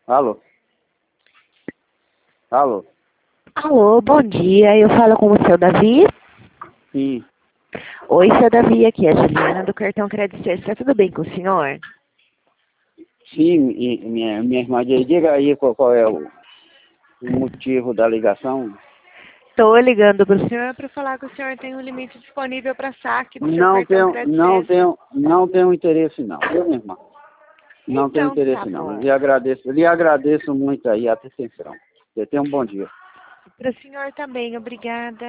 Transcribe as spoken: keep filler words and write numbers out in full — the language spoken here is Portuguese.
Alô? Alô? Alô, bom dia. Eu falo com o seu Davi. Sim. Oi, seu Davi, aqui é a Juliana do Cartão Crédito Extra. Tudo bem com o senhor? Sim, e- minha, minha irmã, diga aí qual, qual é o, o motivo da ligação. Estou ligando para o senhor para falar que o senhor tem um limite disponível para saque do seu Não cartão tenho, Crédito não Extra. tenho, não tenho interesse não, viu, minha irmã? Não tenho Então, tá interesse não. bom. Lhe agradeço, lhe agradeço muito aí a atenção. Você tenha um bom dia. Para o senhor também, obrigada.